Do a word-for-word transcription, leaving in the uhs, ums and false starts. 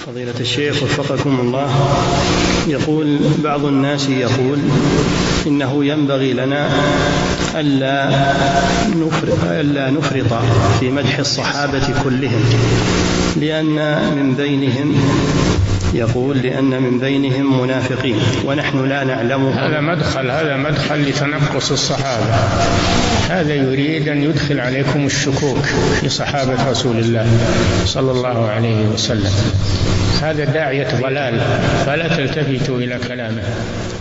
فضيلة الشيخ وفقكم الله، يقول بعض الناس يقول إنه ينبغي لنا ألا نفرط, ألا نفرط في مدح الصحابة كلهم، لأن من بينهم يقول لأن من بينهم منافقين ونحن لا نعلمهم. هذا مدخل هذا مدخل لتنقص الصحابة، هذا يريد أن يدخل عليكم الشكوك في صحابة رسول الله صلى الله عليه وسلم. هذا داعية ضلال، فلا تلتفتوا إلى كلامه.